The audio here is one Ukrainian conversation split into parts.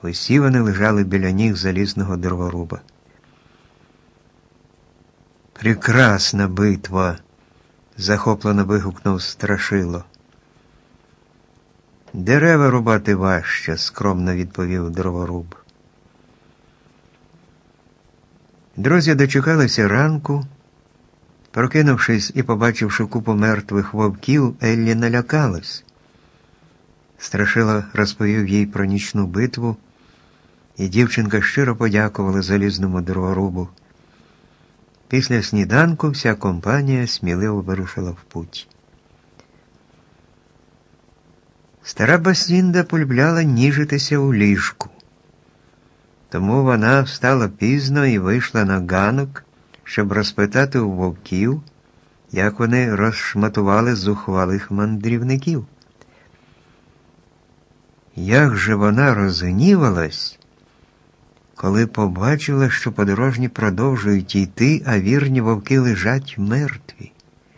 Усі вони лежали біля ніг залізного дроворуба. «Прекрасна битва!» – захоплено вигукнув Страшило. «Дерева рубати важче», – скромно відповів дроворуб. Друзі дочекалися ранку. Прокинувшись і побачивши купу мертвих вовків, Еллі налякалась. Страшило розповів їй про нічну битву, і дівчинка щиро подякувала залізному дроворубу. Після сніданку вся компанія сміливо вирушила в путь. Стара Бастінда полюбляла ніжитися у ліжку. Тому вона встала пізно і вийшла на ганок, щоб розпитати у вовків, як вони розшматували зухвалих мандрівників. Як же вона розгнівалась, коли побачила, що подорожні продовжують йти, а вірні вовки лежать мертві.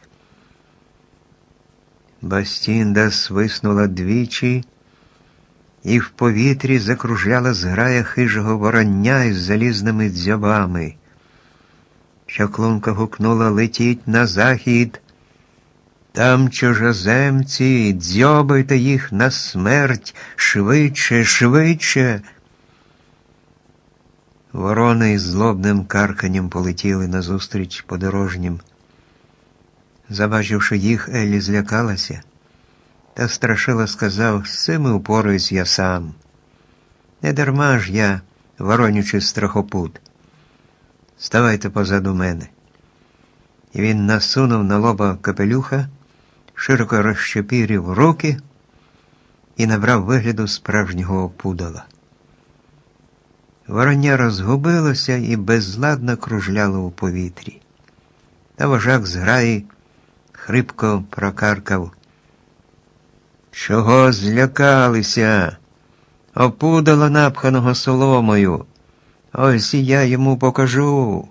Бастінда свиснула двічі, і в повітрі закружляла зграя хижого вороння із залізними дзьобами. Чаклунка гукнула: «Летіть на захід! Там чужоземці, дзьобайте їх на смерть! Швидше, швидше!» Ворони із злобним карканням полетіли назустріч подорожнім. Забачивши їх, Еллі злякалася. Та Страшила сказав: «З цими упораюсь я сам. Не дарма ж я воронючий страхопут. Ставайте позаду мене». І він насунув на лоба капелюха, широко розщепірив руки і набрав вигляду справжнього опудала. Вороння розгубилося і безладно кружляло у повітрі. Та вожак зграї хрипко прокаркав: «Чого злякалися? Опудала напханого соломою. Ось і я йому покажу».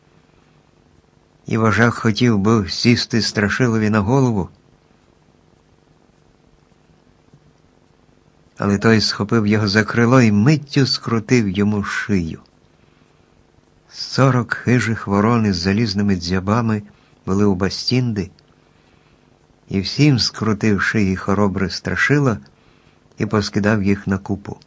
І вожак хотів би сісти Страшилові на голову, але той схопив його за крило і миттю скрутив йому шию. 40 хижих ворон із залізними дзьобами були у Бастінди, і всім скрутив шиї хоробре Страшила і поскидав їх на купу.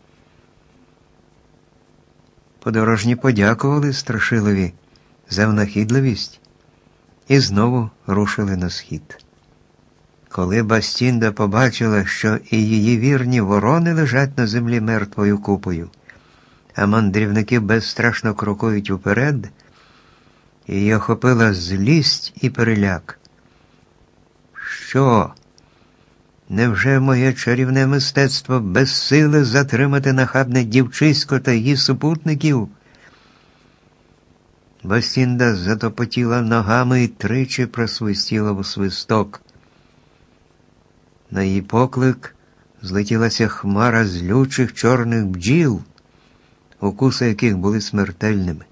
Подорожні подякували Страшилові за винахідливість і знову рушили на схід. Коли Бастінда побачила, що і її вірні ворони лежать на землі мертвою купою, а мандрівники безстрашно крокують уперед, її охопила злість і переляк. «Що? Невже моє чарівне мистецтво безсиле затримати нахабне дівчисько та її супутників?» Бастінда затопотіла ногами і тричі просвистіла у свисток. На її поклик злетілася хмара злючих чорних бджіл, укуси яких були смертельними.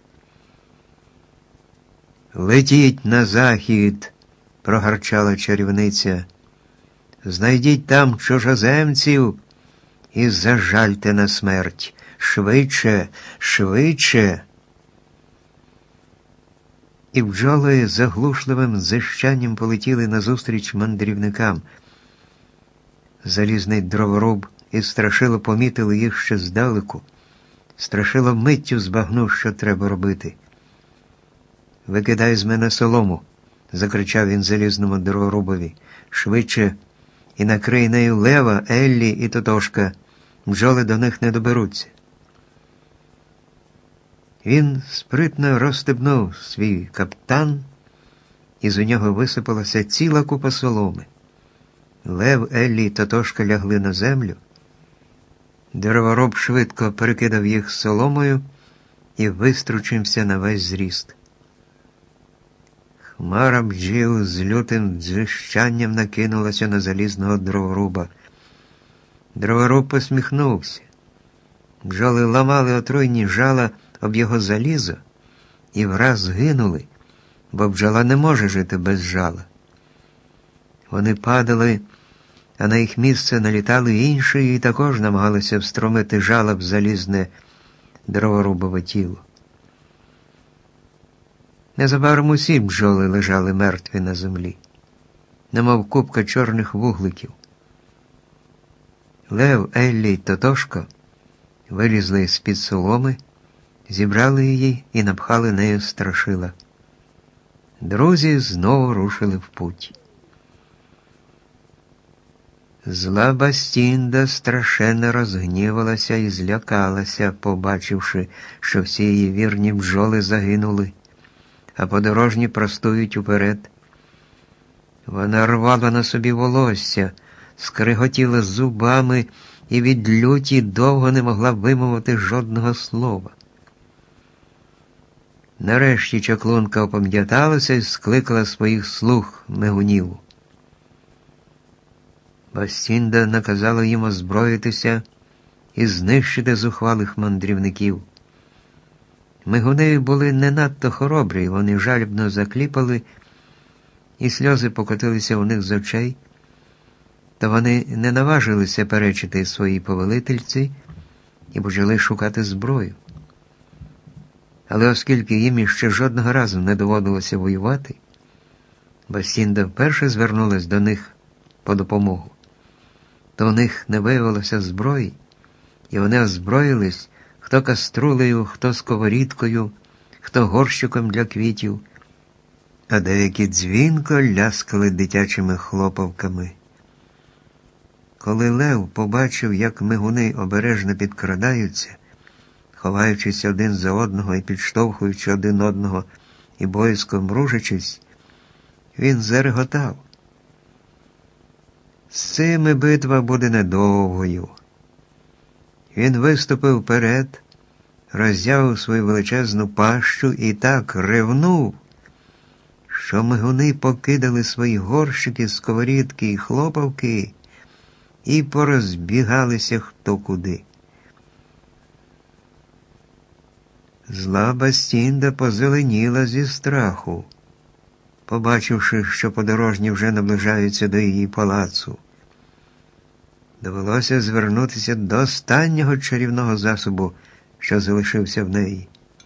«Летіть на захід!» – прогарчала чарівниця. «Знайдіть там чужоземців і зажальте на смерть! Швидше, швидше!» І бджоли заглушливим зищанням полетіли назустріч мандрівникам. Залізний дроворуб і Страшило помітили їх ще здалеку. Страшило миттю збагнув, що треба робити. «Викидай з мене солому!» – закричав він залізному дроворубові. «Швидше! І накрий нею Лева, Еллі і Тотошка. Бджоли до них не доберуться». Він спритно розстебнув свій каптан, і з у нього висипалася ціла купа соломи. Лев, Еллі і Тотошка лягли на землю. Дроворуб швидко перекидав їх соломою і вистручився на весь зріст. Хмара бджіл з лютим дзижчанням накинулася на залізного дроворуба. Дроворуб посміхнувся. Бджоли ламали отруйні жала об його залізо і враз згинули, бо бджола не може жити без жала. Вони падали, а на їх місце налітали інші і також намагалися встромити жала в залізне дроворубове тіло. Незабаром усі бджоли лежали мертві на землі, немов купка чорних вугликів. Лев, Еллі й Тотошко вилізли з-під соломи, зібрали її і напхали нею страшила. Друзі знову рушили в путь. Зла Бастінда страшенно розгнівалася і злякалася, побачивши, що всі її вірні бджоли загинули, а подорожні простують уперед. Вона рвала на собі волосся, скриготіла зубами і від люті довго не могла вимовити жодного слова. Нарешті чаклунка опам'яталася і скликала своїх слуг мигунів. Бастінда наказала їм озброїтися і знищити зухвалих мандрівників. Мигуни були не надто хоробрі, вони жалібно закліпали, і сльози покотилися у них з очей, та вони не наважилися перечити своїй повелительці і почали шукати зброю. Але оскільки їм іще жодного разу не доводилося воювати, Бастінда вперше звернулась до них по допомогу. То у них не виявилося зброї, і вони озброїлись хто каструлею, хто сковорідкою, хто горщиком для квітів, а деякі дзвінко ляскали дитячими хлопавками. Коли Лев побачив, як мигуни обережно підкрадаються, ховаючись один за одного і підштовхуючи один одного і боязко мружачись, він зареготав. З цими битва буде недовгою. Він виступив вперед, роззявив свою величезну пащу і так ревнув, що мигуни покидали свої горщики, сковорідки і хлопавки і порозбігалися хто куди. Зла Бастінда позеленіла зі страху, побачивши, що подорожні вже наближаються до її палацу. Довелося звернутися до останнього чарівного засобу, що залишився в неї.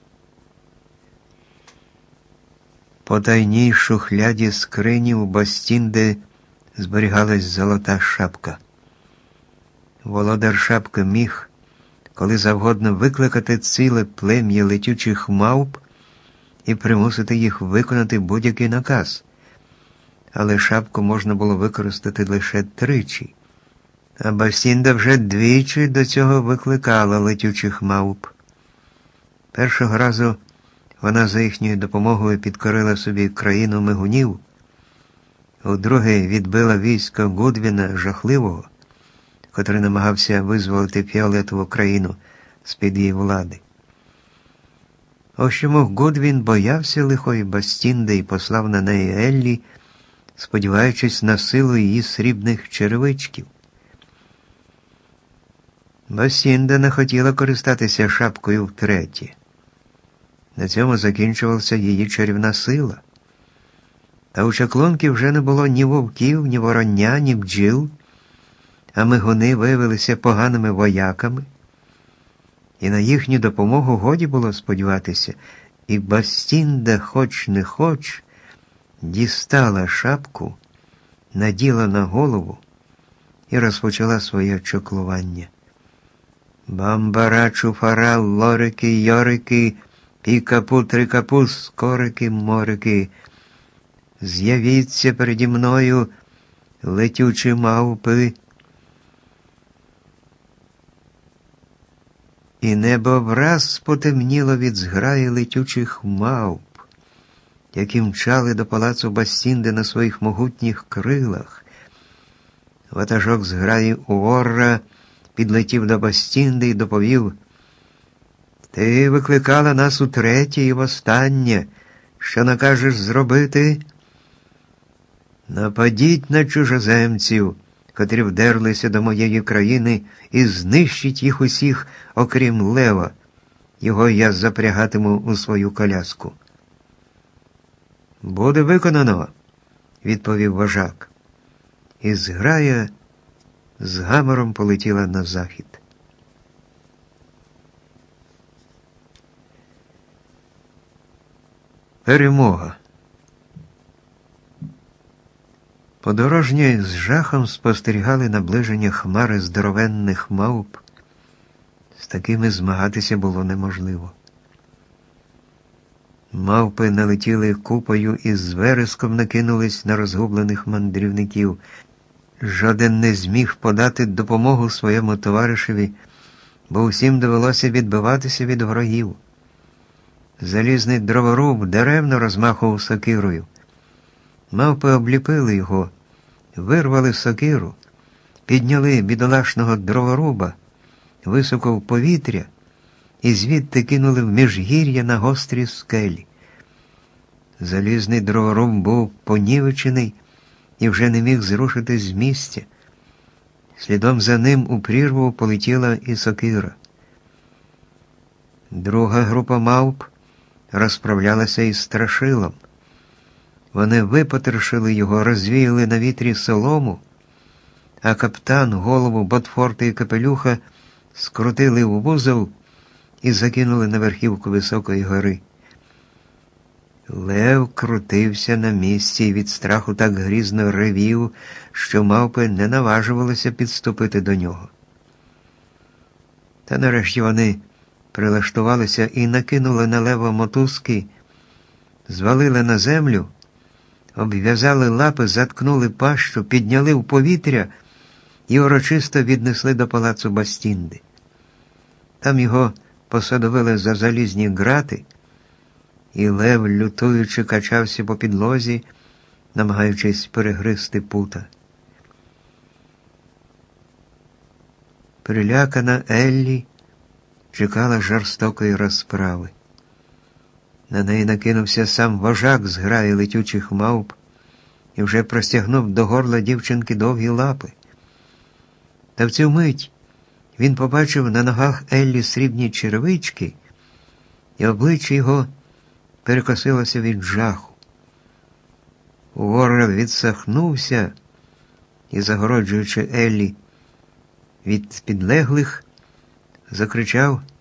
По тайній шухляді скрині у Бастінди зберігалась золота шапка. Володар шапки міг, коли завгодно, викликати ціле плем'я летючих мавп і примусити їх виконати будь-який наказ. Але шапку можна було використати лише тричі. А Бастінда вже двічі до цього викликала летючих мавп. Першого разу вона за їхньою допомогою підкорила собі країну мигунів, удруге відбила військо Гудвіна Жахливого, котрий намагався визволити фіолетову країну з-під її влади. Ось чому Гудвін боявся лихої Бастінди і послав на неї Еллі, сподіваючись на силу її срібних черевичків. Бастінда не хотіла користатися шапкою втретє. На цьому закінчувалася її чарівна сила. Та у чаклунки вже не було ні вовків, ні вороння, ні бджіл, а мигуни виявилися поганими вояками, і на їхню допомогу годі було сподіватися, і Бастінда, хоч не хоч, дістала шапку, наділа на голову і розпочала своє чоклування. Бамбара, чуфара, лорики, йорики, пікапу, трикапу, скорики, морики. З'явіться переді мною, летючі мавпи. І небо враз потемніло від зграї летючих мавп, які мчали до палацу Бастінди на своїх могутніх крилах. Ватажок зграї Уорра підлетів до Бастінди і доповів: «Ти викликала нас утретє і востаннє. Що накажеш зробити?» «Нападіть на чужоземців, котрі вдерлися до моєї країни, і знищить їх усіх, окрім Лева. Його я запрягатиму у свою коляску». «Буде виконано», – відповів вожак. І зграя з гамором полетіла на захід. Перемога. Подорожні з жахом спостерігали наближення хмари здоровенних мавп. З такими змагатися було неможливо. Мавпи налетіли купою і з вереском накинулись на розгублених мандрівників. Жоден не зміг подати допомогу своєму товаришеві, бо усім довелося відбиватися від ворогів. Залізний дроворуб даремно розмахував сокирою. Мавпи обліпили його, вирвали сокиру, підняли бідолашного дроворуба високо в повітря і звідти кинули в міжгір'я на гострі скелі. Залізний дроворуб був понівечений і вже не міг зрушити з місця. Слідом за ним у прірву полетіла і сокира. Друга група мавп розправлялася із страшилом. Вони випотрошили його, розвіяли на вітрі солому, а каптан, голову, ботфорти і капелюха скрутили у вузол і закинули на верхівку високої гори. Лев крутився на місці і від страху так грізно ревів, що мавпи не наважувалися підступити до нього. Та нарешті вони прилаштувалися і накинули на лева мотузки, звалили на землю, обв'язали лапи, заткнули пащу, підняли в повітря і урочисто віднесли до палацу Бастінди. Там його посадовили за залізні грати, і лев, лютуючи, качався по підлозі, намагаючись перегризти пута. Перелякана Еллі чекала жорстокої розправи. На неї накинувся сам вожак з граї летючих мавп і вже простягнув до горла дівчинки довгі лапи. Та в цю мить він побачив на ногах Еллі срібні черевички, і обличчя його перекосилося від жаху. Ворог відсахнувся і, загороджуючи Еллі від підлеглих, закричав: